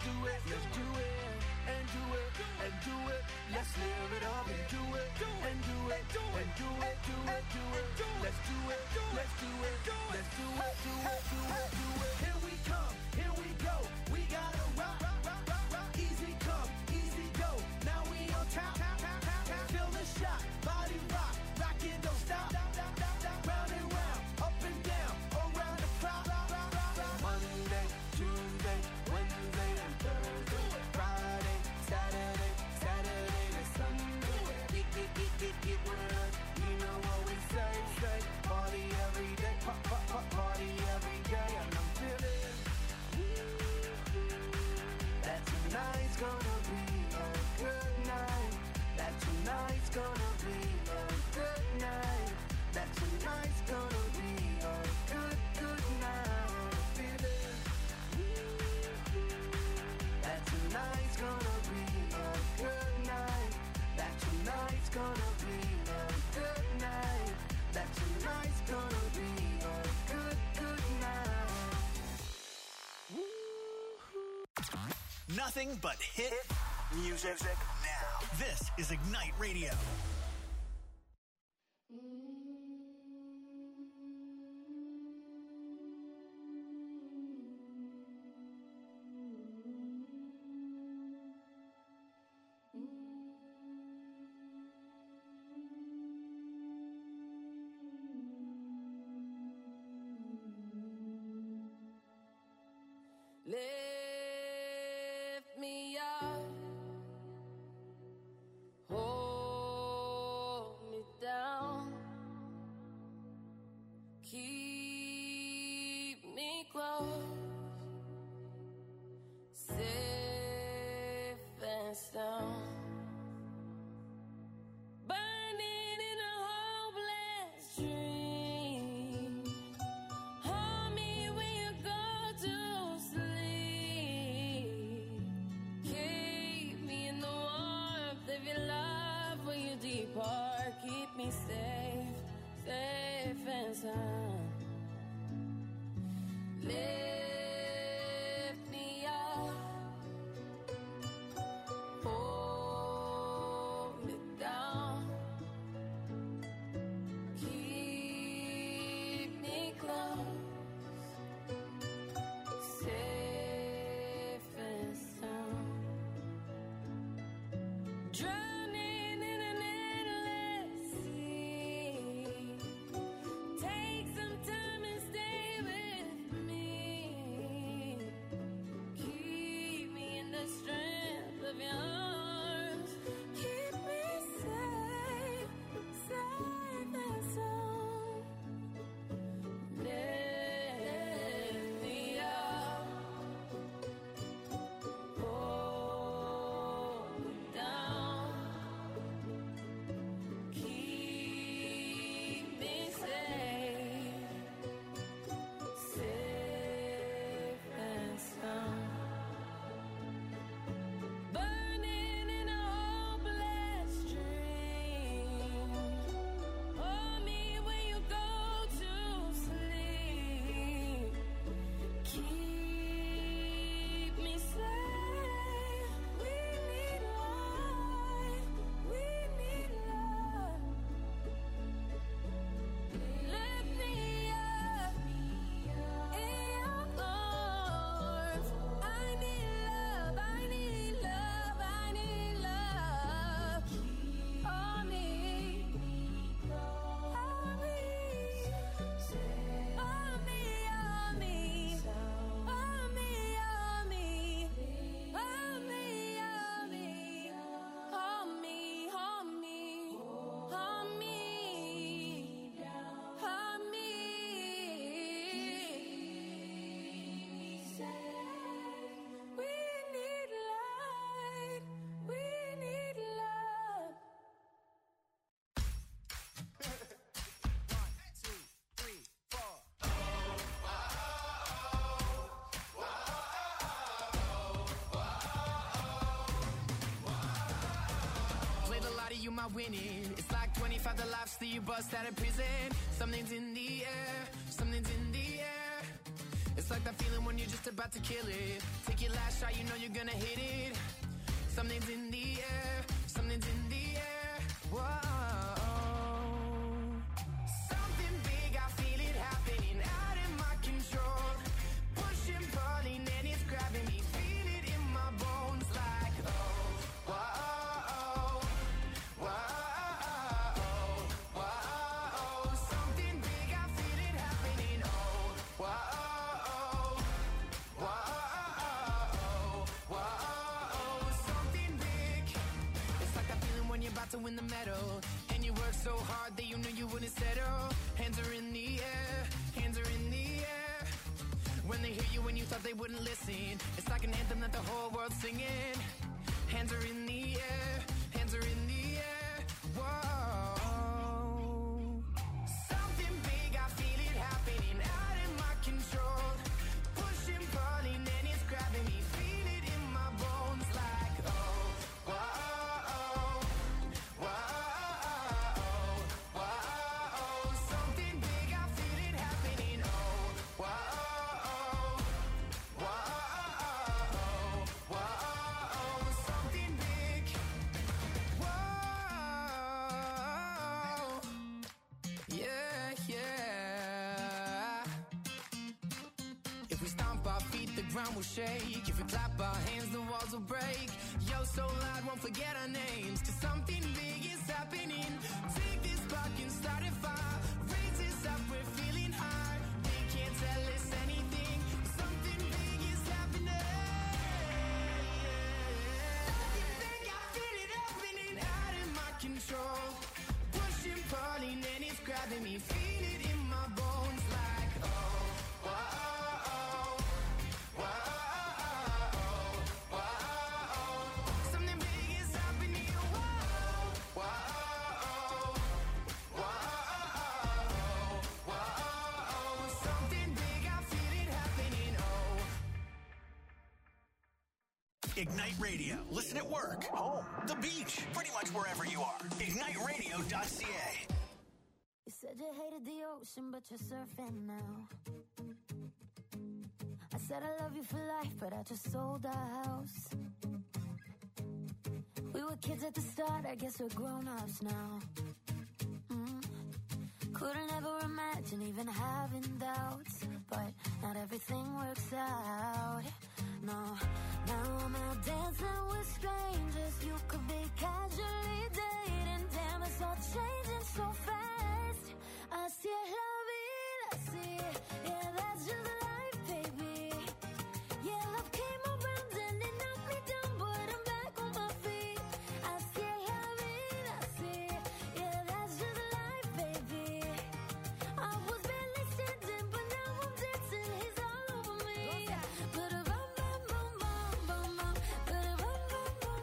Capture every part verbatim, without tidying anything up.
do it, let's do it, and do it, and do it. Let's live it up and do it, and do it, and do it, do it, do it. Let's do it, let's do it, let's do it, do it, do it, do it. Here we come, here we go. We gotta rock, rock, rock, rock, rock. Easy come, easy go. Now we on top, top, top, top, top. Feel the shot, body rock, rock it, don't stop, stop, stop, stop, stop. Round and round, up and down, around the clock. Monday, Tuesday, Wednesday, and Thursday, Friday, Saturday, Saturday to Sunday. Get, get, get, get, get with us. You know what we say, say. Party every day, pop, pop, pop, party every day, and I'm feeling that tonight's gonna be a good night. That tonight's gonna be a good night. That tonight's gonna be a good, good night. That tonight's gonna be a good night. That tonight's gonna be a good night. That tonight's gonna be a good, good night. Nothing but hit music now. This is Ignite Radio. Lift me up, hold me down, keep me close, safe and sound. Burning in a hopeless dream. Hold me when you go to sleep. Keep me in the warmth of your love when you depart. Keep me safe, safe and sound. Lift me up, hold me down, keep me close, safe and sound. Drowning in an endless sea. Take some time and stay with me. Keep me in the strength of your arms. Keep me safe, safe and sound. Lift me up, hold me down, keep me safe, safe and sound. Burning in a hopeless dream. Hold me when you go to sleep. Keep me safe. We need light. We need love. Lift me up in your arms. I need love. I need love. I need love. Hold me. Hold me. Hold me. Hold me. Hold me. Hold me. Hold me. Hold me. Hold me. Hold me. Hold me. Hold me. We need light. We need love. Play the lottery, you might win it. It's like twenty-five the laughs that you bust out of prison. Something's in the air, something's in the air. It's like that feeling when you just just about to kill it. Take your last shot, you know you're gonna hit it. Something's in the air, something's in the air. Whoa. Something big, I feel it happening out in my control. Pushing, pulling, and it's grabbing me. Feel it in my bones like, oh, whoa, whoa, whoa. Something big, I feel it happening. Oh, whoa, whoa, whoa. Something big. It's like that feeling when you're about to win the medal, and you work so hard that you knew you wouldn't settle. Hands are in the air, hands are in the air. When they hear you when you thought they wouldn't listen, it's like an anthem that the whole world's singing. Hands are in the air, hands are in the air. Whoa. Something big, I feel it happening out in my control. Pushing, pulling, and it's grabbing me. Feel it in my bones like, oh, whoa, whoa, whoa. Something big, I feel it happening. Oh, whoa, whoa, whoa. Something big. Whoa. Yeah, yeah. If we stomp our feet, the ground will shake. If we clap our hands, the walls will break. Yo, so loud, won't forget our names. Cause something big is happening. Take this spark and start a fire. Raise this up, we're feeling high. They can't tell us anything. Something big is happening. Something big, I feel it happening out in my control. Pushing, pulling, and it's grabbing me. Feel it in my bones like, oh, whoa, whoa, whoa. Something big is happening. Whoa, whoa, whoa, whoa. Something big, I feel it happening. Oh. Ignite Radio. Listen at work, home, the beach, pretty much wherever you are. ignite radio dot c a. You said you hated the ocean, but you're surfing now. I said I love you for life, but I just sold our house. We were kids at the start, I guess we're grown-ups now. Mm. Couldn't ever imagine even having doubts, but not everything works out. No, now I'm out dancing with strangers. You could be casually dating. Damn, it's all changing so fast. Así es la vida, así. Yeah, that's just life, baby. Yeah, love came around and it knocked me down, but I'm back on my feet. Así es la vida, así. Yeah, that's just life, baby. I was barely standing, but now I'm dancing. He's all over me. Ba-da-bum, bum, bum, bum, bum, bum. Ba-da-bum, bum, bum,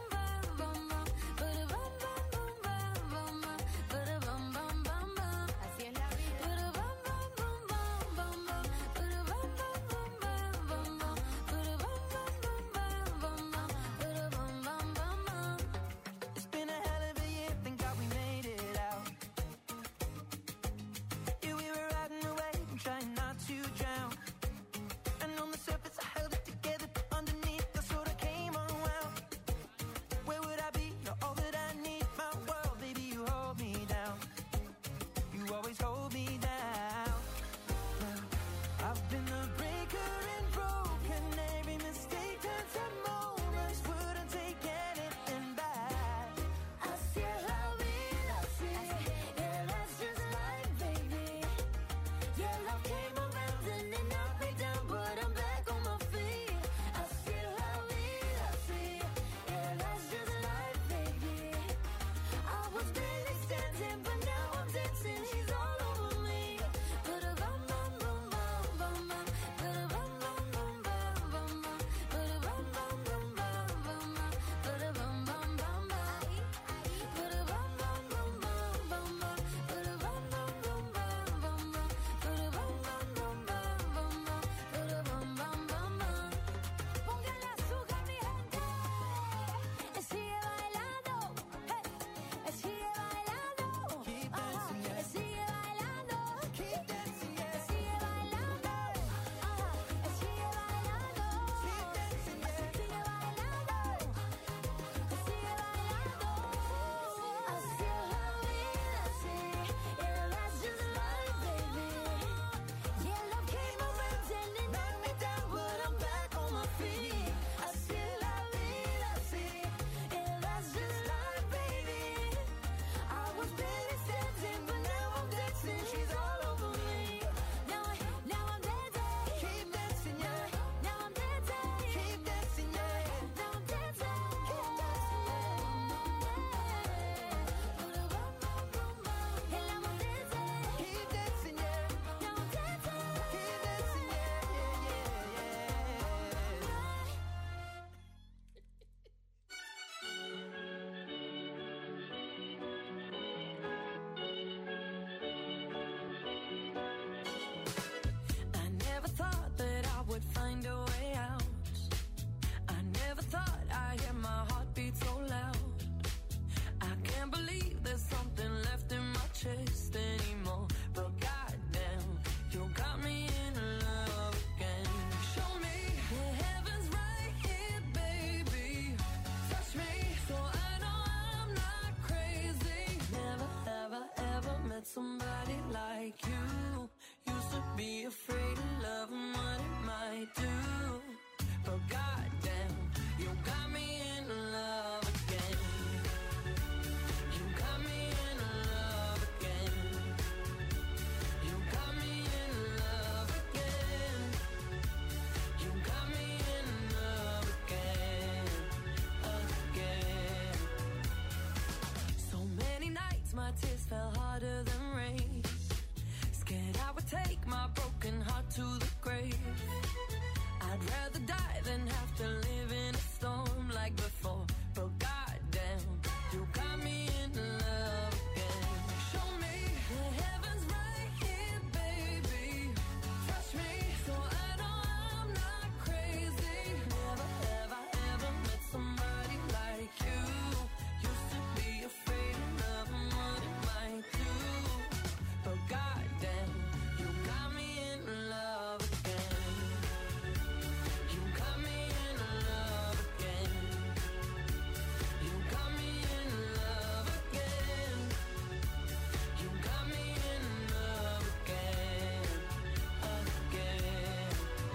harder than rain. Scared I would take my broken heart to the grave. I'd rather die than have to live in a storm like before. But goddamn, you got me in love again. Show me the heavens right here, baby. Touch me so I know I'm not crazy. Never have I ever met somebody like you. Used to be afraid of loving what it might do. But goddamn, you got me in love again. You got me in love again. You got me in love again. You got me in love again, again.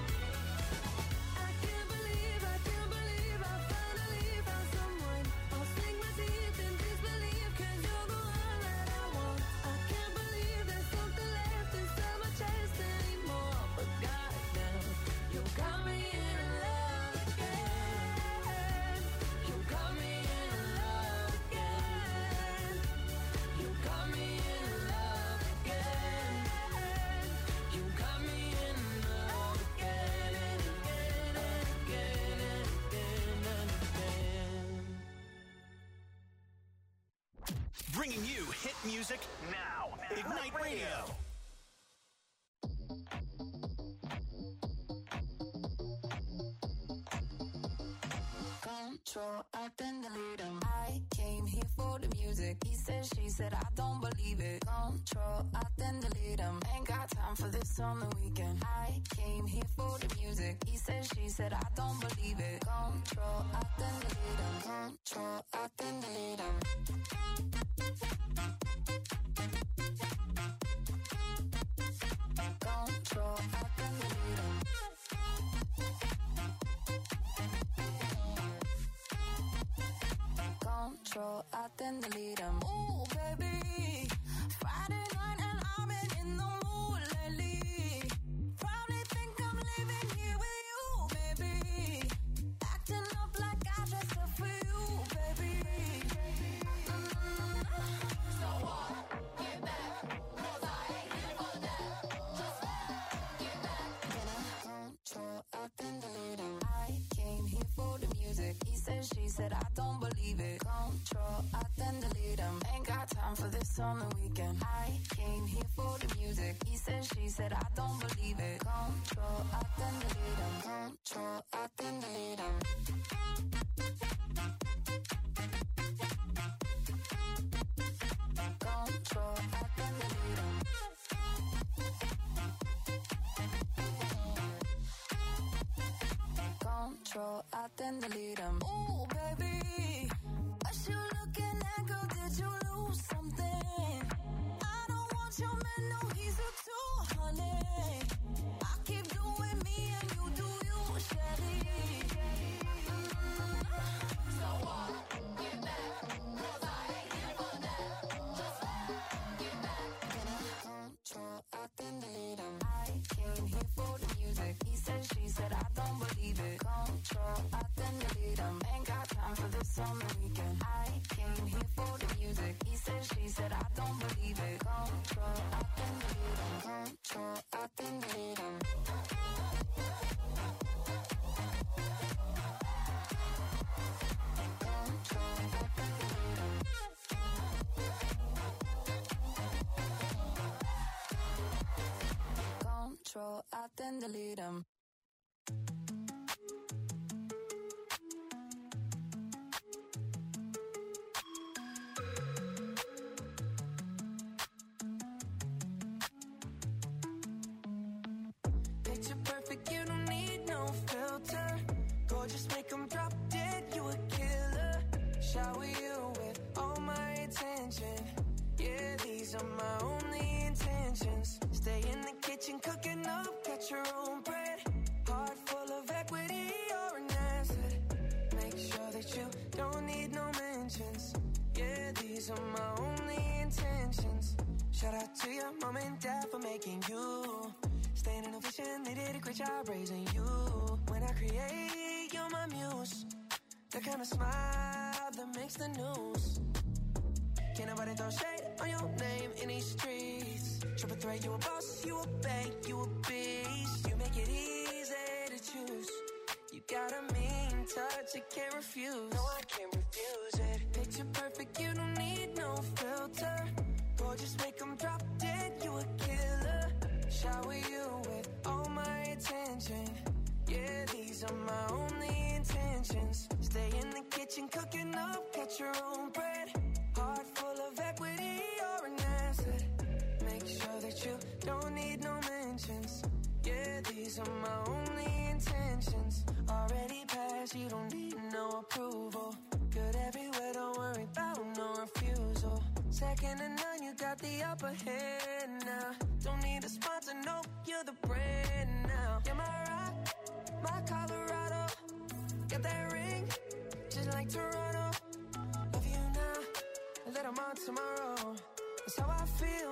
I can't believe, I can't believe I finally found someone. I'll sink my teeth in disbelief, 'cause you're the one that I want. I can't believe there's something left inside my chest anymore. But goddamn, you got me in love again. You got me in love again. You got me in love again. You got me in love again and again and again and again and again. Bringing you hit music now. Ignite Radio. Control, I then delete him. I came here for the music. He said, she said, I don't believe it. Control, I then delete him. Ain't got time for this on the weekend. I came here for the music. He said, she said, I don't believe it. Control, I then delete him. Control, I then delete him. Control, I then delete him. Control, I then delete him. Ooh, baby, Friday night and I've been in the mood lately. Probably think I'm living here with you, baby. Acting up like I dressed up for you, baby. Mm-hmm. So what? Get back, 'cause I ain't here for that. Just get back. Can I control, I then delete him. I came here for the music. He said, she said, I don't believe it. Control, I then delete him. Ain't got time for this on the weekend. I came here for the music. He said, she said, I don't believe it. Control, I then delete him. Control, I then delete him. Control, I then delete him. Control, I then delete him. Ooh, baby, what you looking at, girl? Did you lose something? I don't want your man, no, he's a two, honey. I keep doing me and you do you, Shelly. Mm-hmm. So what? Get back, 'cause I ain't here for that. Just get back. Can I control, I then delete him. I came here for the music. He said, she said, I don't believe it. Control, I then delete him. Ain't got time for this on the weekend. I came here for the music. He said, she said, I don't believe it. Control, I then delete him. Control, I then delete him. Control, I then delete him. Control, I then delete him. Picture perfect, you don't need no filter. Gorgeous, make 'em drop dead, you a killer. Shower you with all my attention. Yeah, these are my only intentions. Stay in the kitchen, cooking up, cut your own bread. Heart full of equity, you're an asset. Make sure that you don't need no mentions. Yeah, these are my only intentions. Shout out to your mom and dad for making you. Staying in a vision, they did a great job raising you. When I create, you're my muse. The kind of smile that makes the news. Can't nobody throw shade on your name in these streets. Triple threat, you a boss, you a bank, you a beast. You make it easy to choose. You got a mean touch, I can't refuse. No, I can't refuse it. Picture perfect, you don't need no filter. Gorgeous, make them drop dead, you a killer. Shower you with all my attention. Yeah, these are my only intentions. Stay in the kitchen, cooking up, catch your own bread. Heart full of equity, you're an asset. Make sure that you don't need no mentions. Yeah, these are my only intentions. Already passed, you don't need no approval. Good everywhere, don't worry about no refusal. Second to none, you got the upper hand now. Don't need a sponsor, no, you're the brand now. You're my rock, my Colorado. Got that ring, just like Toronto. Love you now, and let them on tomorrow. That's how I feel.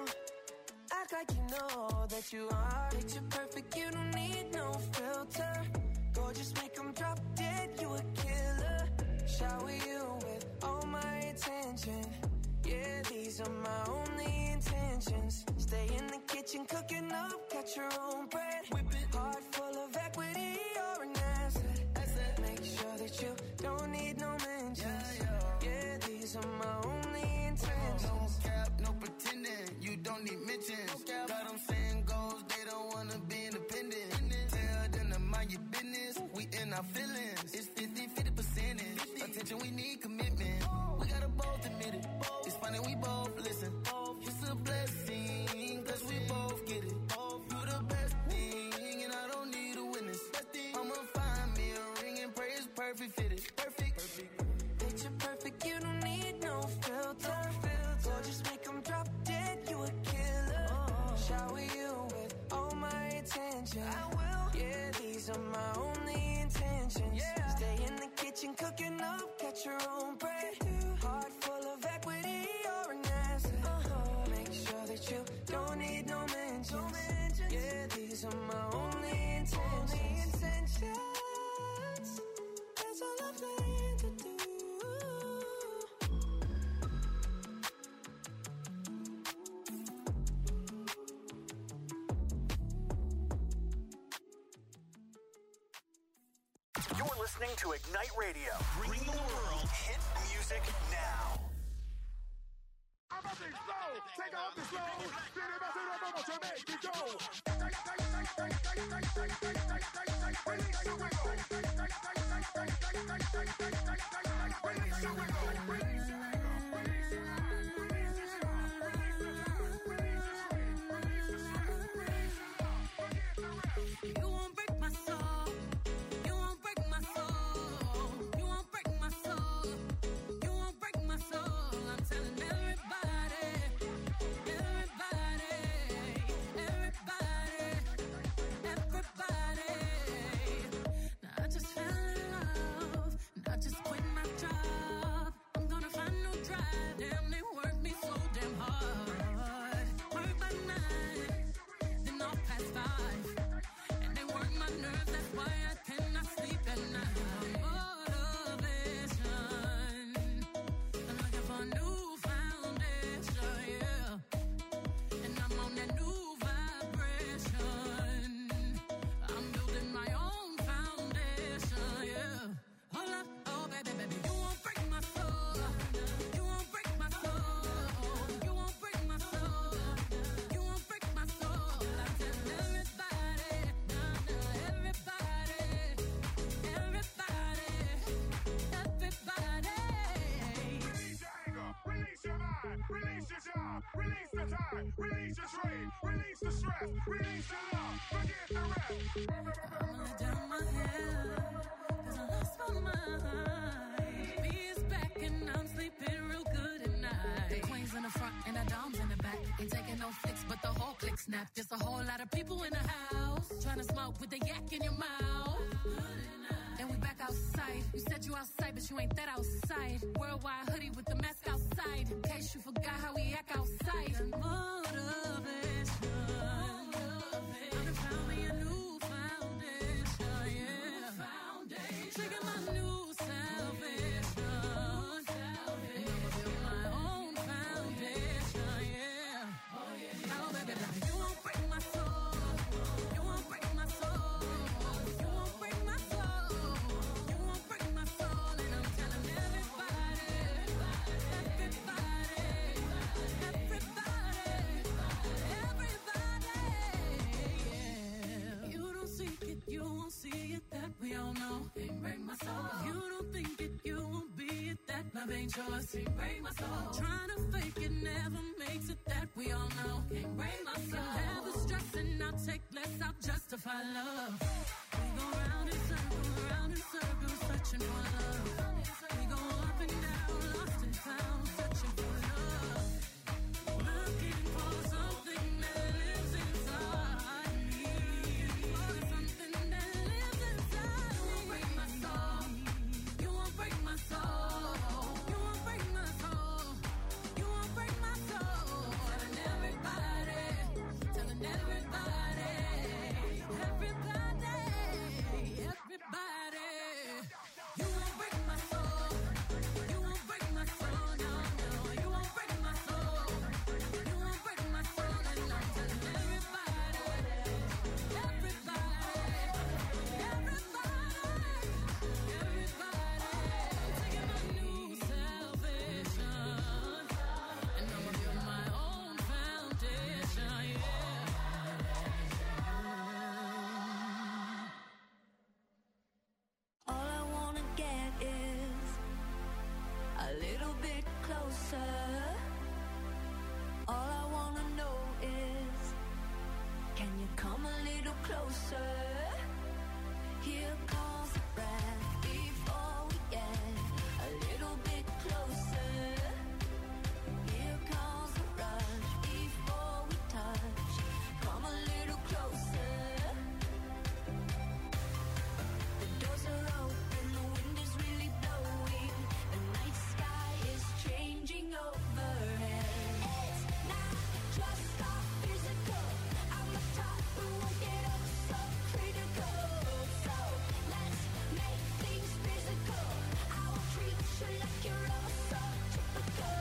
Act like you know that you are. Picture perfect, you don't need no filter. Gorgeous, make them drop dead, you a killer. Shower you with all my attention. Yeah, these are my only intentions. Stay in the kitchen, cooking up, catch your own bread. Whip it. Heart full of equity, you're an asset. asset. Make sure that you don't need no mentions. Yeah, yeah. Yeah, these are my only intentions. No cap, no pretending, you don't need mentions. No got them saying goals, they don't wanna be independent. Tell them to mind your business, we in our feelings. It's fifty, fifty percentage. Attention, we need commitment. We gotta both admit it. It's funny, we both listen. It's a blessing, cause we both get it. You the best thing, and I don't need a witness. I'ma find me a ring and pray it's perfect fitted. Perfect. Perfect. Picture perfect, you don't need no filter. Or just make them drop dead, you a killer. Shower you with all my attention. I will. Yeah, these are my only intentions. Yeah. Stay in the kitchen, cooking up, catch your own bread. Heart full of equity, you're an asset. Uh-huh. Make sure that you don't need no mentions. No mentions. Yeah, these are my only intentions. Only intentions. That's all I plan to do. You're listening to Ignite Radio. Bring the world hit music now. I'm up and slow, take off the slow, then if I say no more to make it go. Release the wiggle. Release the wiggle. Release the You won't break my soul. You won't break my soul. You won't break my soul. You won't break my soul. I'm telling everybody, everybody, everybody, everybody. Now I just fell in love. And I just quit my job. I'm gonna find no drive. Damn, they work me so damn hard. Work by nine, then off past five. And they work my nerves, that's why I cannot sleep at night. Motivation, I'm looking for a new foundation, yeah. And I'm on that new vibration. I'm building my own foundation, yeah. Hold up, oh baby, baby, you won't break my soul. You won't break my soul. You won't break my soul. You won't break my soul. I tell everybody, nah, nah, everybody, everybody, everybody. Release your anger, release your mind, release your job, release the time, release your trade, release the stress, release your love, forget the rest. I'ma let down my hair, cause I lost my mind. B is back and I'm sleeping real good at night. The queen's in the front and the dom's in the back. Ain't taking no flicks, but the whole click snap. There's a whole lot of people in the house, trying to smoke with the yak in your mouth. And we back outside. You said you outside, but you ain't that outside. Worldwide hoodie with the mask outside. In case you forgot how we act outside. Motivation. I done found me a new foundation, yeah. Trigger my new salvation. And I'ma build my own foundation, ain't yours, can't break my soul. Trying to fake it never makes it, that we all know. Can't break my soul. Never stressing, I'll take less, I'll justify love. We go round in circles, round in circles, searching for love. We go up and down, lost and found, searching for love. Looking for something that lives inside me. For something that lives inside me. You won't break my soul. You won't break my soul. You won't break my soul. You won't break my soul. Telling everybody, telling everybody, everybody, everybody. You won't break my soul. You won't break my soul. No, no. You won't break my soul. You won't break my soul. And I'm telling everybody, everybody, everybody, everybody. Taking my new salvation, and I'ma build my own foundation. Yeah. All I wanna get is a little bit closer. All I wanna know is, can you come a little closer? Here comes the breath before we get a little bit closer. Here comes the rush before we touch. Come a little closer. The doors are open, the wind is really blowing. The night sky is changing overhead. It's not just our physical. I'm a top who won't get up so critical. So let's make things physical. I will treat you like you're all so typical.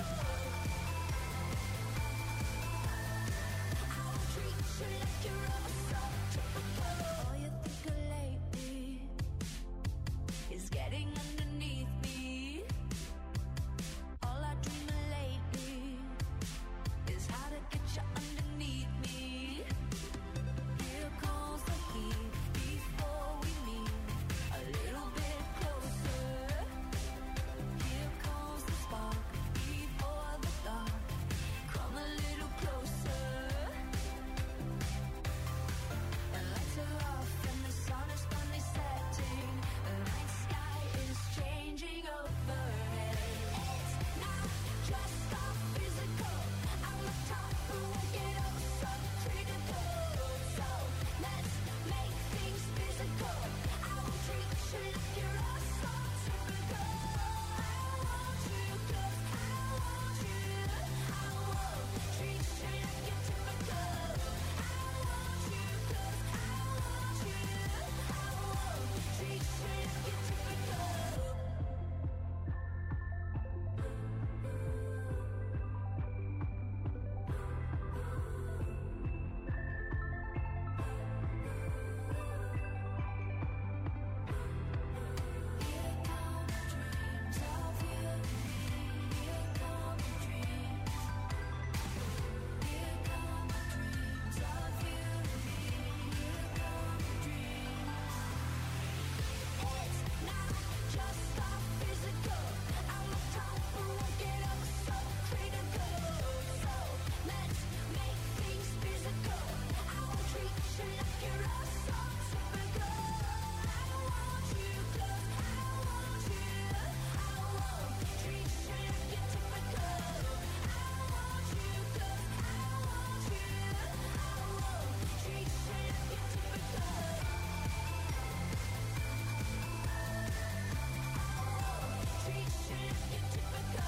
I will treat you like you're all so typical. All you think of lately is getting underneath me. All I dream of lately is how to get you underneath me. Here comes the heat before we meet a little bit closer. Here comes the spark before the dark. Come a little closer. The lights are off and the sun is finally setting. The night sky is changing overhead. It's not just our physical. I'm a top who won't get up so critical. So let's make things physical. I will treat you like you're all so typical. I want you 'cause I want you. I won't treat you like you're typical. I want you 'cause I want you. I won't treat you like you're typical. Here come dreams of you and me. Here come dreams. Here come dreams of you and me. Here come dreams. It's not just our physical. I'm a top who won't get up so critical. So let's make things physical. I will treat you like you're all so typical. I want you 'cause I want you. I won't treat you like you're typical. I want you 'cause I want you. I won't treat you like you're typical. Treat you like you're typical.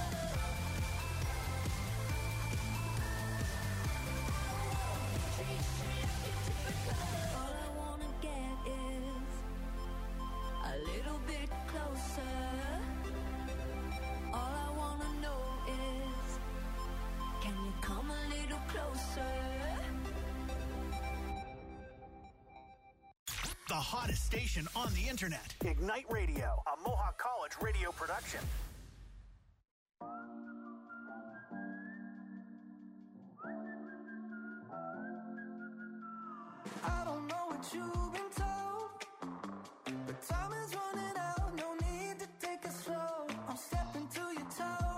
Treat you like you're typical. All I wanna get is a little bit closer. All I wanna know is, can you come a little closer? The hottest station on the internet. Ignite Radio, a Mohawk College radio production. I don't know what you've been told, but time is running out. No need to take it slow. I'm stepping to your toes.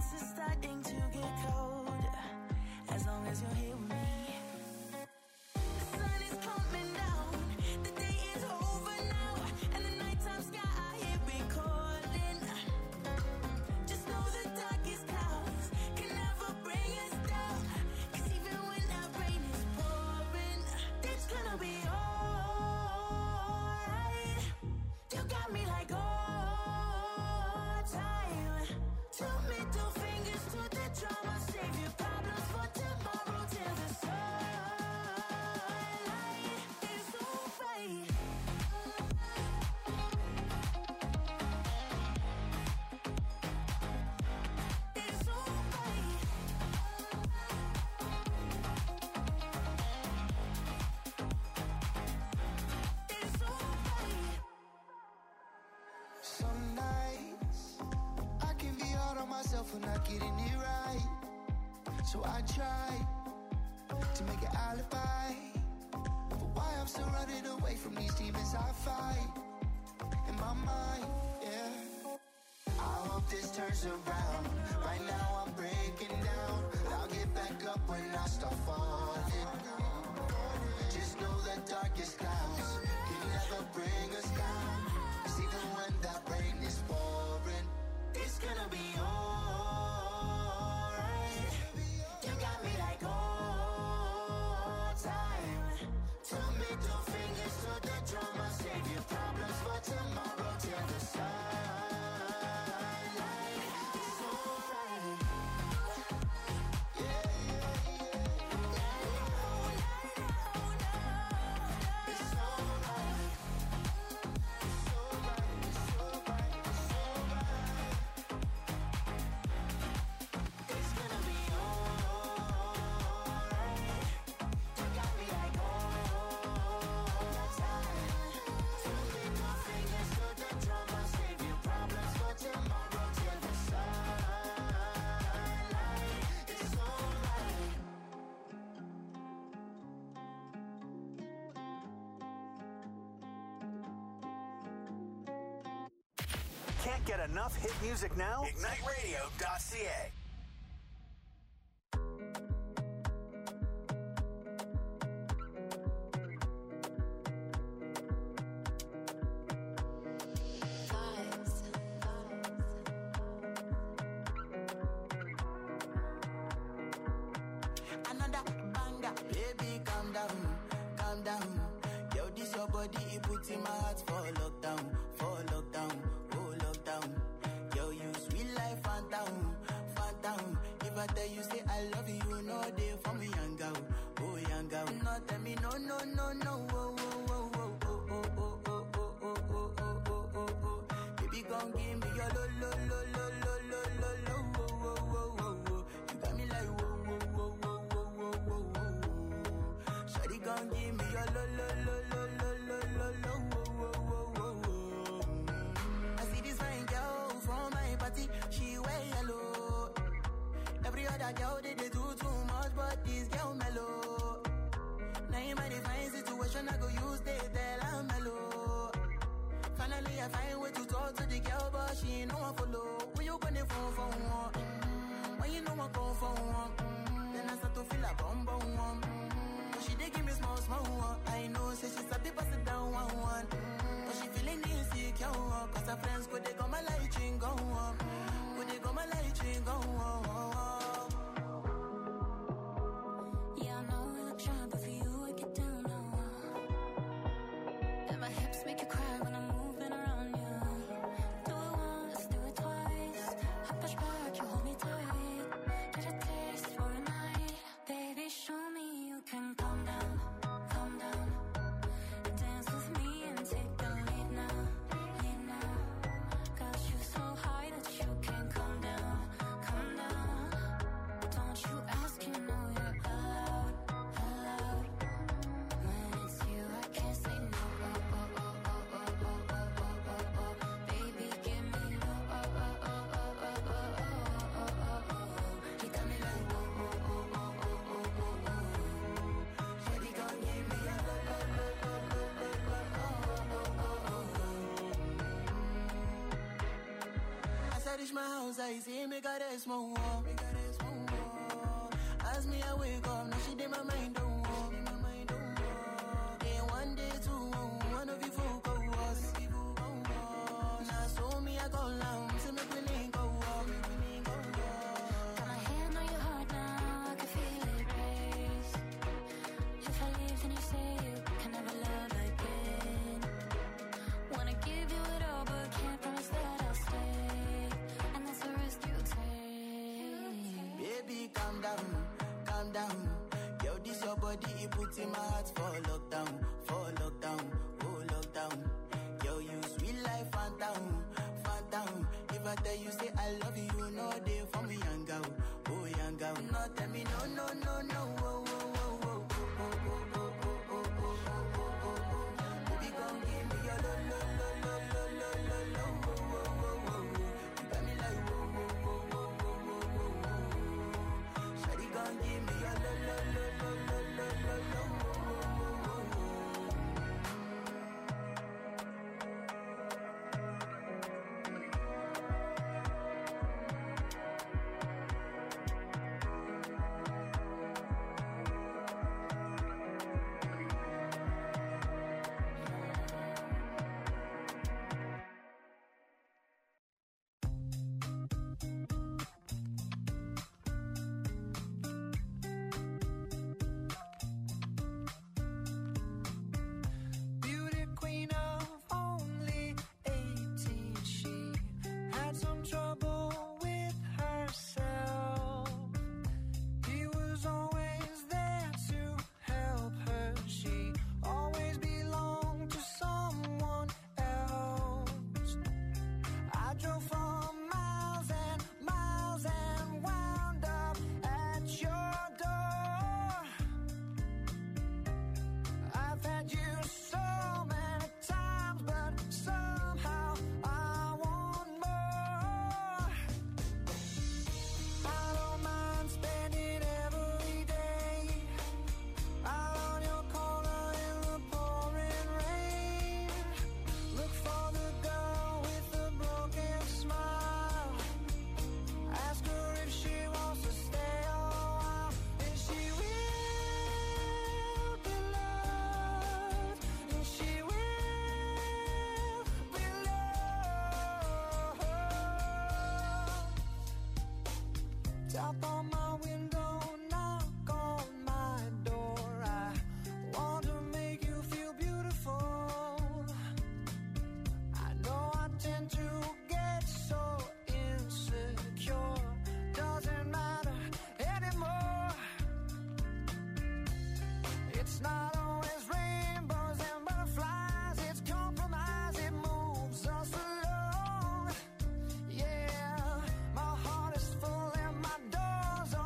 nights are starting to get cold. As long as you're here with me. The sun is coming down. The day is over now. And the nighttime sky, here we calling. Just know the darkest clouds can never bring us down. Cause even when that rain is pouring, it's gonna be alright. You got me like all time. Two middle fingers to the drama. Save your problems for tomorrow till the sunlight is alright. It's alright. It's alright. Some nights I can be hard on myself for not getting it right. So I try to make an alibi for why I'm still running away from these demons I fight in my mind, yeah. I hope this turns around. Right now I'm breaking down, but I'll get back up when I start falling. Just know the darkest clouds can never bring us down. Cause even when that rain is pouring, it's gonna be alright. You got me like all time. Two middle fingers to the drama. Save your problems for tomorrow till the sunlight is alright. Yeah, yeah, yeah. It's alright. It's alright. It's alright. It's alright. It's gonna be alright. You got me like all time. Two middle fingers to the drama. Save your problems for tomorrow till the sunlight is alright. Can't get enough hit music now? Ignite Radio dot C A. Another banger, baby, calm down, calm down. Yo, this your body, it puts in my heart for lockdown, for lockdown, oh lockdown. Yo, you sweet life, phantom, phantom. If I tell you say I love you, you know they for me, young girl, oh young girl. No, tell me no, no, no, no, oh, oh, oh, oh, oh, oh, oh, oh, oh, oh, oh, oh, oh, oh, oh. Baby, gon' give me your lo, lo, lo, lo, lo, lo, lo, lo, oh, oh, oh, oh, oh. You got me like whoa, whoa, whoa, whoa, whoa, whoa, whoa, whoa. Shawty gon' give me your lo, lo, lo, lo, lo, lo, lo, lo, oh, oh, oh, oh, oh. I see this fine girl from my party, she wear yellow. Every other girl they, they do too much, but this girl mellow. Now in my divine situation, I go use they tell I'm mellow. Finally I find way to talk to the girl, but she ain't no one follow. When you gonna phone for one? When you know I go for one? Then I start to feel a bum bum one. But she dey give me small small one. I know say she's a bit pass it down one one. But she feeling insecure one. Cause her friends go they go my light ring go on. Go they go my light ring go on. Yeah, I know we look shy, but for you I get down low. And my hips make you cry when I'm moving around you. Do it once, do it twice. I push back, you hold me tight. Get a taste for a night. Baby, show me you can calm down, calm down. Dance with me and take the lead now, lead now. Got you so high that you can't come down, come down. Don't you ask, you know you're allowed, allowed. When it's you, I can't say no. Oh, oh, oh, oh, oh, oh, oh, oh, oh, oh. Baby, give me low. Oh, oh, oh, oh, oh, oh, oh, oh, oh, oh. You got me like whoa, whoa, whoa, whoa, whoa, whoa, whoa, whoa. Shawty gon' give me a lo, lo, lo, lo, lo, lo, lo, oh, oh, oh, oh, oh. As I reach my house, I see me got a small war, make her a small war. As me I wake up, now she did my mind don't walk. Then one day two, one of you folk go was. Now so me I go down, so make me link go walk. Got my hand on your heart now, I can feel it race. If I leave, then you say you can never love again. Wanna give you it all, but can't promise that I'll stay. And that's the risk you take. Baby, calm down, calm down. Yo, this your body, it puts in my heart for lockdown, for lockdown, oh lockdown. Yo, you sweet life, phantom, phantom. If I tell you say I love you, you know they for me, young girl, oh young girl. No, tell me no, no, no, no, oh, oh, oh, oh, oh, oh, oh, oh, oh, oh, oh, oh. Baby, come give me your lo, lo, lo, lo, lo, lo, lo, lo, oh, oh, oh, oh. You got me like whoa, whoa, whoa, whoa, whoa, whoa, whoa. Shawty, come give me your lo, lo, lo, lo, lo, lo, lo, lo, oh, oh, oh, oh. Beauty queen of only eighteen, she had some trouble with herself. He was always there to help her. She always belonged to someone else. I drove for miles and miles and wound up at your door. I've had you so many times, but somehow I want more. I don't mind spending every day out on your corner in the pouring rain. Look for the girl with the broken smile. Ask her if she wants to stay a while. And she will be loved. And she will be loved. Tap on my window, knock on my door. I want to make you feel beautiful. I know I tend to get so insecure. Doesn't matter anymore. It's not always rainbows and butterflies. It's compromise. It moves us along. Yeah, my heart is full and my door's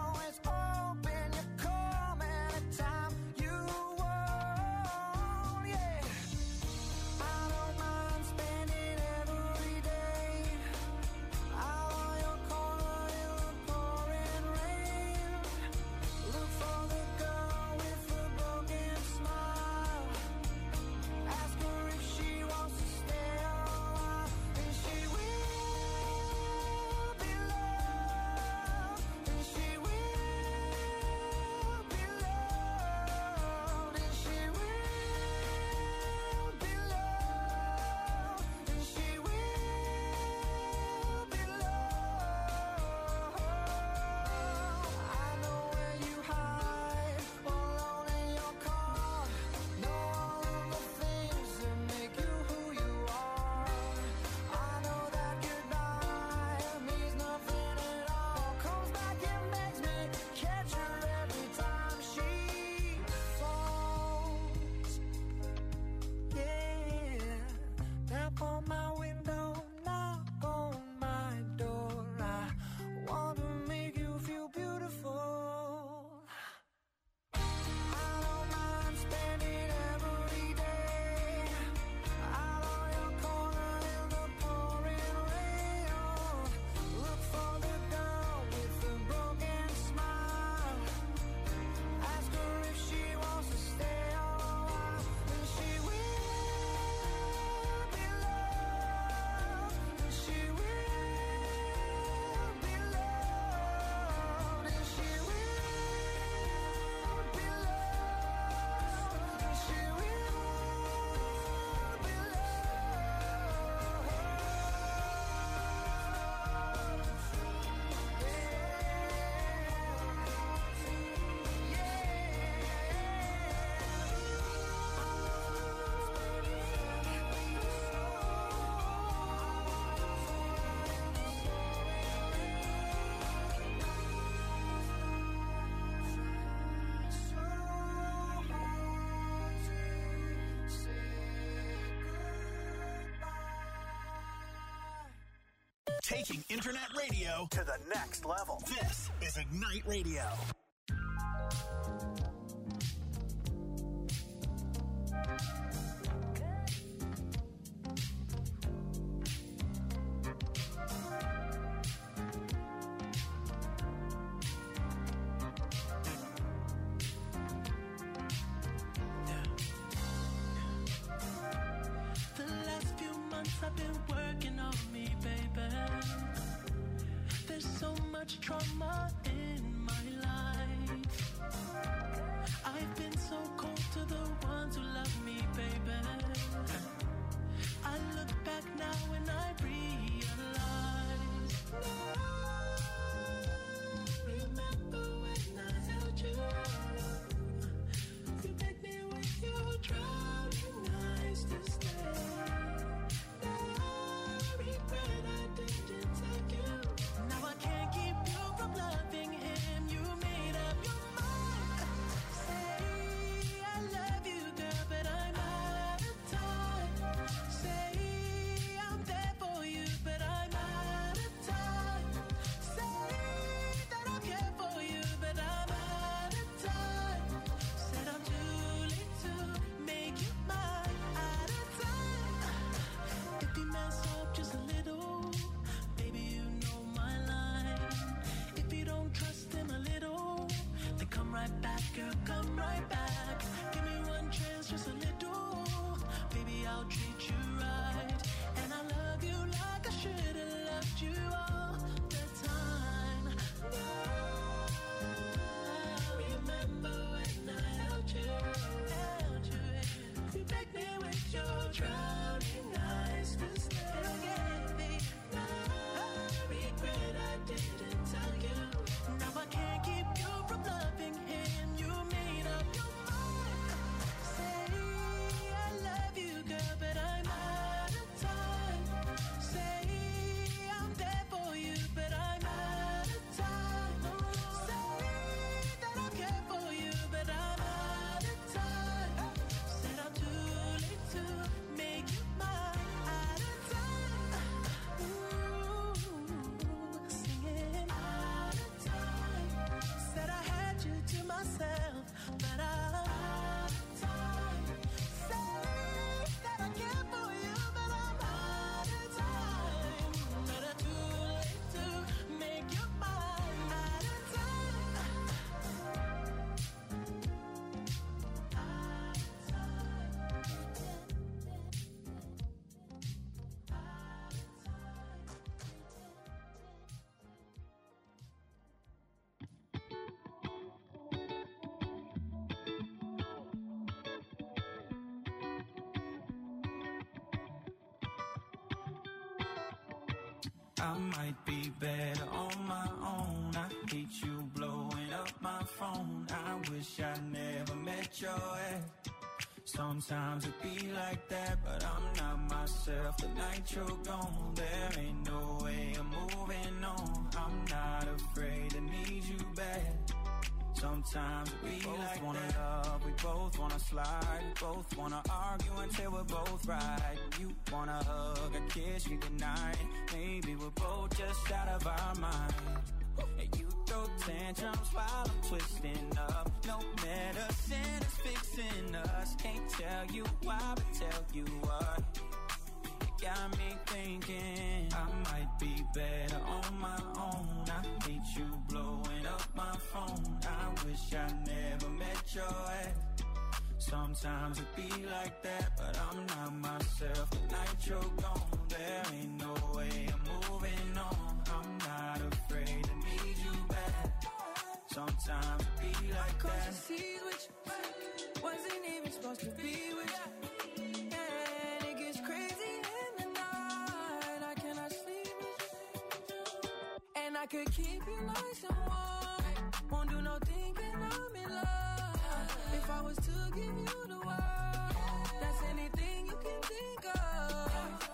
Taking internet radio to the next level. This is Ignite Radio. I've been working on me, baby. There's so much trauma in my life. I've been so cold to the ones who love me, baby. I look back now and I realize. Remember when I held you? You begged me with your drowning eyes to stay. I might be better on my own. I hate you blowing up my phone. I wish I never met your ex. Sometimes it be like that, but I'm not myself. The night you're gone, there ain't no way I'm moving on. I'm not afraid to need you back. Sometimes we both like wanna that. Love, we both wanna slide, we both wanna argue until we're both right. You wanna hug, a kiss, you goodnight. Maybe we're both just out of our mind. And you throw tantrums while I'm twisting up. No medicine is fixing us. Can't tell you why, but tell you what. You got me thinking I might be better on my own. I hate you blowing up my phone. I wish I never met your ex. Sometimes it be like that, but I'm not myself. The night you're gone, there ain't no way I'm moving on. I'm not afraid to need you back. Sometimes it be like I that. see with you, wasn't even supposed to be with you. And it gets crazy in the night. I cannot sleep with you. And I could keep you nice and warm. Won't do no thinking I'm in love. If I was to give you the world, that's anything you can think of.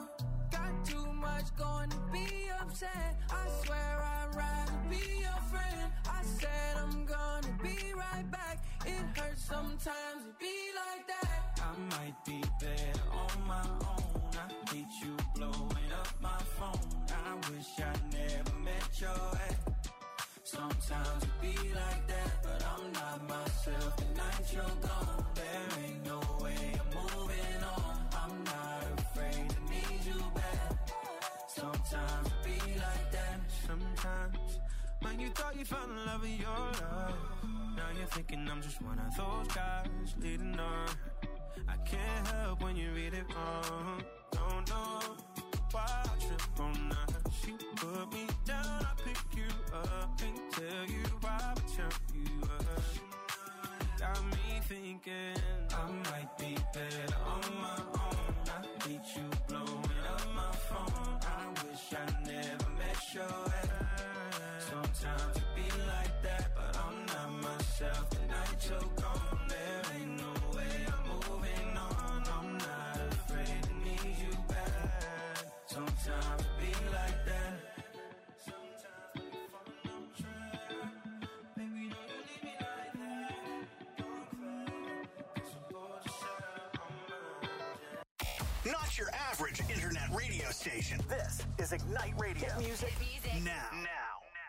Got too much going to be upset. I swear I'd rather be your friend. I said I'm gonna be right back. It hurts sometimes to be like that. I might be better on my own. I hate you blowing up my phone. I wish I never met your ex. Sometimes it be like that, but I'm not myself. The night you're gone, there ain't no way I'm moving on. I'm not afraid to need you back. Sometimes it be like that. Sometimes, man, you thought you found the love of your life. Now you're thinking I'm just one of those guys leading on. I can't help when you read it wrong. Don't know why I trip on that. She put me down, I pick you up and tell you why I turn you up. Got me thinking I might be better on my own. I hate you blowing up my phone. I wish I never met your ex. Sometimes it be like that, but I'm not myself. The night you're gone, there ain't no way I'm moving on. I'm not afraid to need you back. Sometimes it be like that. Sometimes we fall on track. Baby, don't you leave me like that. Don't cry, 'cause I'm bored to shut on my. Not your average internet radio station. This is Ignite Radio. Hit music, music. Now. Now.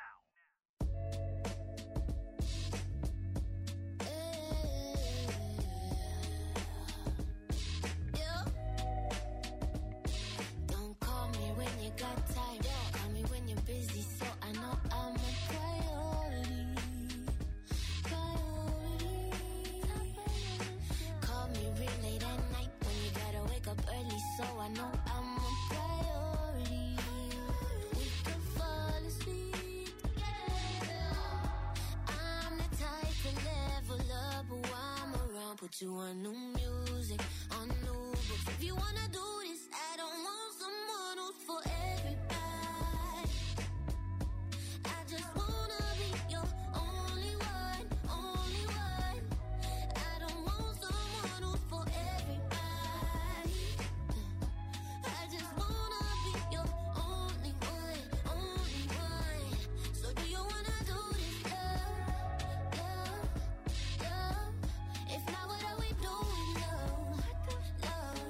Put you on new music, on new books. If you wanna do this, I don't want someone who's for everybody. I just wanna be your only one, only one. I don't want someone who's for everybody. I just wanna be your only one, only one. So do you wanna do this, love, love, love? If not, what are we doing, love, love,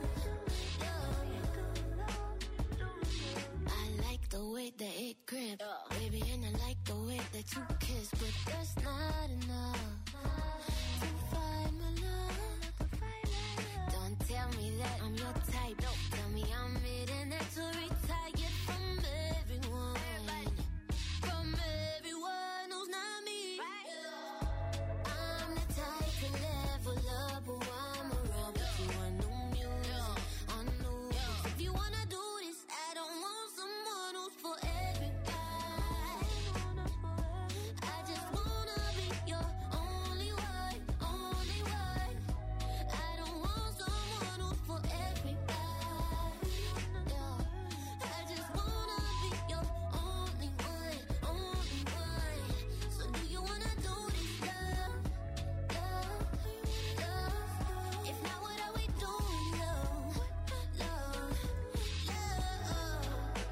love? I like the way that it grip, baby, and I like the way that you kiss, but that's not enough to find my love. Don't tell me that I'm your type. Tell me I'm mid-and-actually retired from everyone, from everyone who's not me. I'm the type to level up who I'm around. Put you on new music, on new books. If you wanna do this, I don't want someone who's for everybody. I just wanna be your only one, only one. I don't want someone who's for everybody. Yeah. I just wanna be your only one, only one. So do you wanna do this, love, love, love? If not, what are we doing, love, love, love?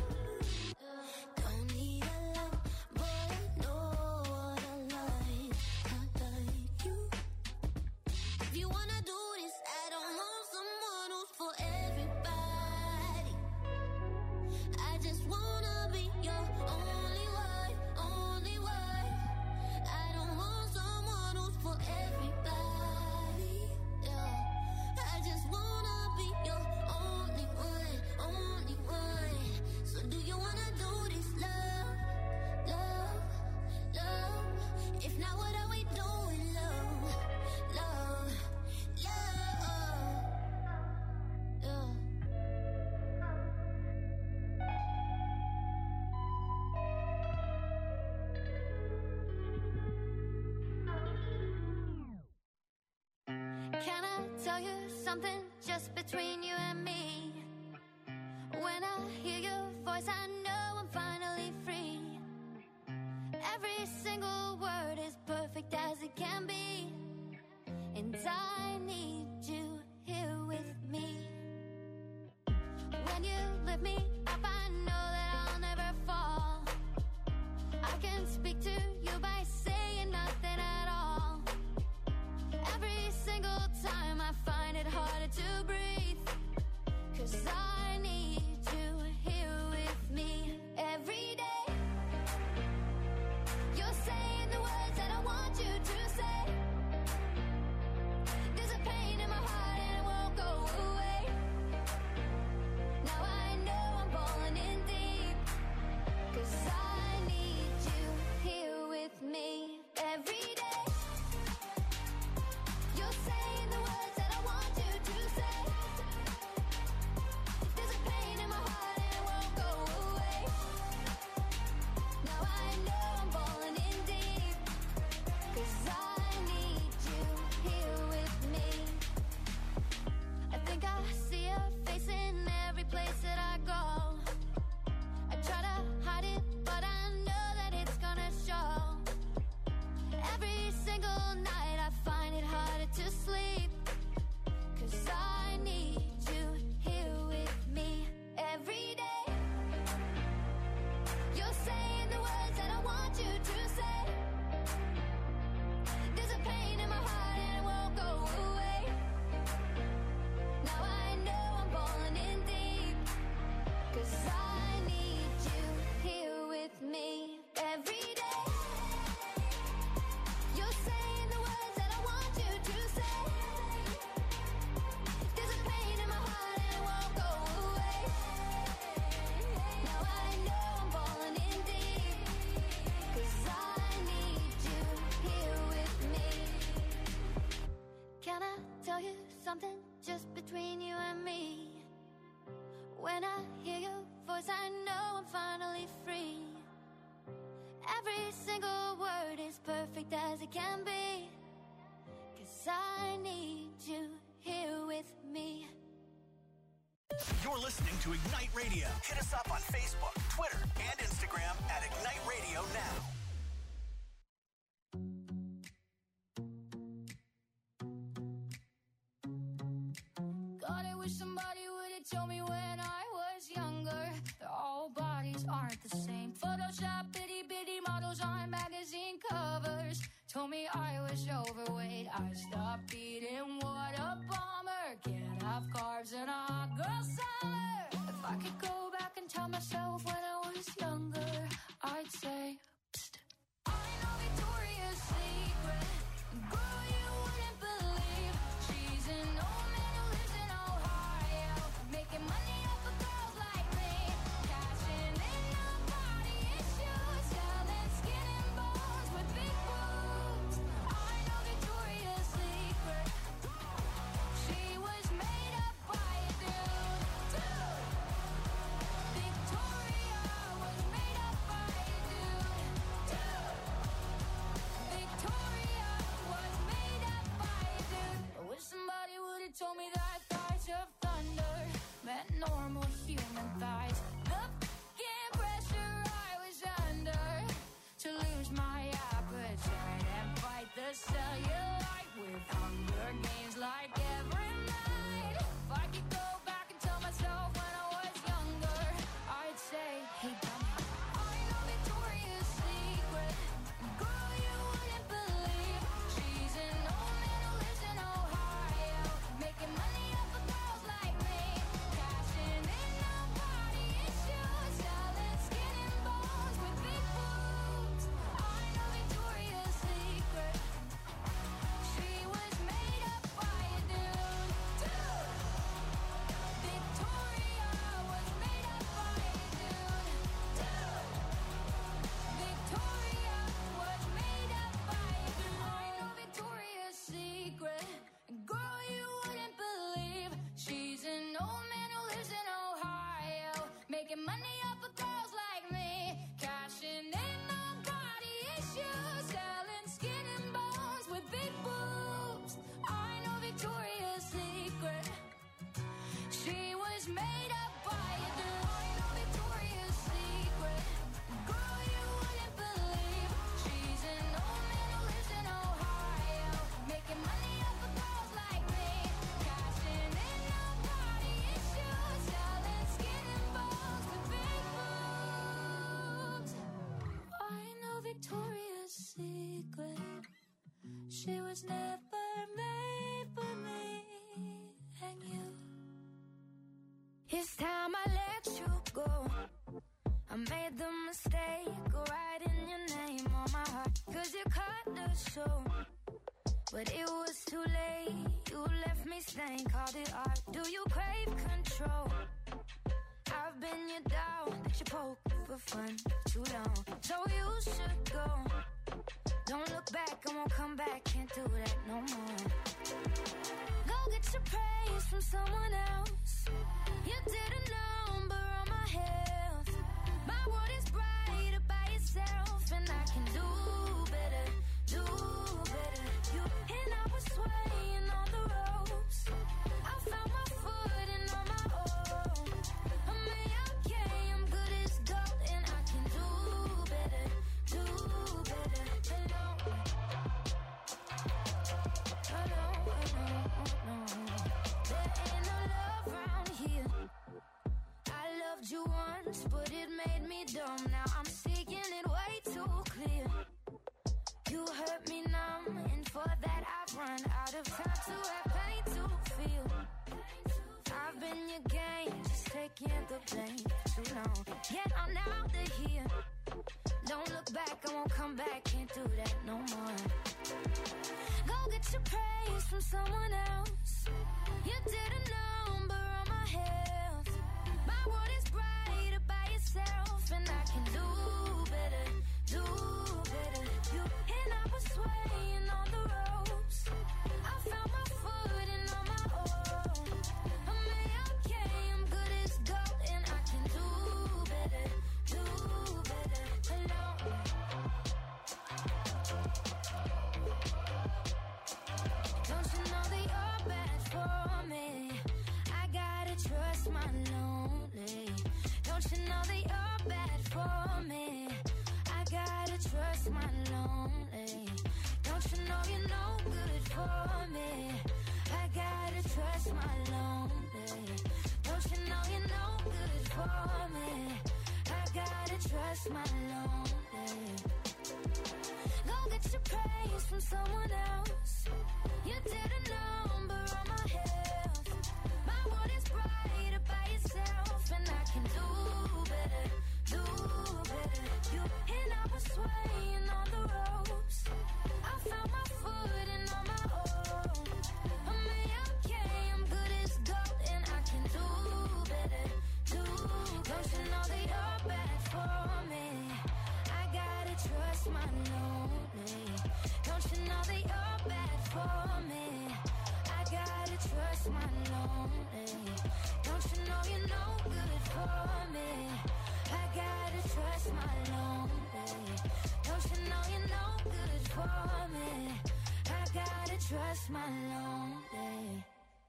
Don't need a lot, but I know what I like. I like you. If you wanna do this, I don't want someone who's for everybody. I just wanna be your only one, only one. I don't want someone who's for everybody. Yeah. I just wanna be your only one, only one. So do you wanna do this, love, love, love? If not, what are we doing, love, love, love? Yeah. Can I tell you something just between you and me? When I hear your voice, I know I'm finally free. Every single word is perfect as it can be, and I need you here with me. When you lift me up, I know that I'll never fall. I can speak to you by saying nothing at all. Every single time I find it harder to breathe, 'cause I need you here with me. When I hear your voice, I know I'm finally free. Every single word is perfect as it can be. 'Cause I need you here with me. You're listening to Ignite Radio. Hit us up on Facebook, Twitter, and Instagram at Ignite Radio Now. God, I wish somebody would have told me when I was younger that all bodies aren't the same. Photoshop, bitty bitty models on magazine covers told me I was overweight. I stopped eating, what a bummer. Can't have carbs in a hot girl summer. If I could go back and tell myself when I was younger, I'd say, psst, I know Victoria's Secret. Girl, you wouldn't believe she's an old man who lives in Ohio, making money off of girls like me, cashing in on body issues, selling skin and bones with big boobs. I know Victoria's Secret. She was made up by a dude, dude. Victoria was made up by a dude, dude. Victoria was made up by a dude. I wish somebody would have told me that thighs of thunder meant normal human thighs. The f***ing pressure I was under to lose my appetite and fight the cellulite with Hunger Games like every night. If I could go back and tell myself when I was younger, I'd say, hey dummy, I know Victoria's Secret. Girl, you wouldn't believe she's an old man who lives in Ohio, making money off of girls like me, cashing in on body issues, selling skin and bones with big boobs. I know Victoria's Secret. She was made up by a dude, dude. Victoria was made up by a dude, dude. Victoria was made up by a dude. I know Victoria's Secret. Girl, you wouldn't believe she's an old man who lives in Ohio, making money off of girls like me, cashing in on body issues, selling skin and bones with big boobs. I know Victoria's Secret. She was made up by a dude. I know Victoria's Secret. Girl, you wouldn't believe she's an old man who lives in Ohio, making money off of girls like me, cashing in on body issues, selling skin and bones with big boobs. I know Victoria's Secret. She was never made for me and you. It's time I let you go. I made the mistake of writing your name on my heart, 'cause you cut the show. But it was too late, you left me stained, called it art. Do you crave control? I've been your dog that you poke for fun too long, so you should go. Don't look back, I won't come back, can't do that no more. Go get your praise from someone else. You did a number on my health. My world is brighter by itself, and I can do better, do better. You and I was swaying on the ropes. I found my footing on my own. I'm okay, I'm good as gold, and I can do better, do better. Hello, hello, hello, hello. There ain't no love around here. I loved you once, but it made me dumb. Now I'm seeing it way too clear. You hurt me numb, and for that I've run out of time to have pain to feel. I've been your game, just taking the blame for too long. Get on out of here. Don't look back, I won't come back, can't do that no more. Go get your praise from someone else. You did a number on my health. My world is brighter by itself, and I can do better, do better. You and I was swaying on the ropes. I found my footing on my own. I'm okay, I'm good as gold, trust my lonely. Don't you know you're no good for me? I gotta trust my lonely. Go get your praise from someone else. You did a number on my health. My world is brighter by itself, and I can do better, do better. You and I was swaying on the ropes. I found my footing on my own. I'm okay, I'm good as gold, and I can do better, do better. Don't you know that you're bad for me? I gotta trust my lonely. Don't you know that you're bad for me? I gotta trust my lonely. Don't you know you're no good for me? I gotta trust my lonely. Don't you know you're no good for me? I gotta trust my lonely.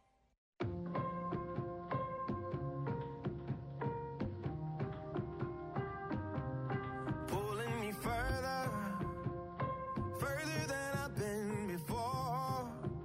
Pulling me further, further than I've been before,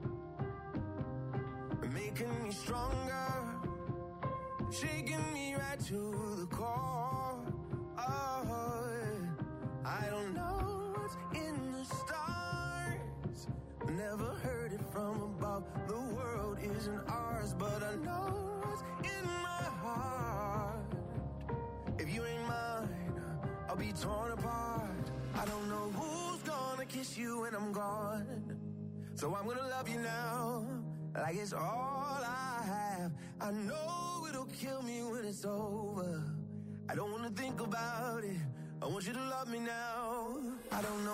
making me stronger, shaking me right to the core. Oh, I don't know what's in the stars, never heard it from above. The world isn't ours, but I know what's in my heart. If you ain't mine, I'll be torn apart. I don't know who's gonna kiss you when I'm gone, so I'm gonna love you now, like it's all I have. I know it'll kill me when it's over. I don't wanna think about it. I want you to love me now. I don't know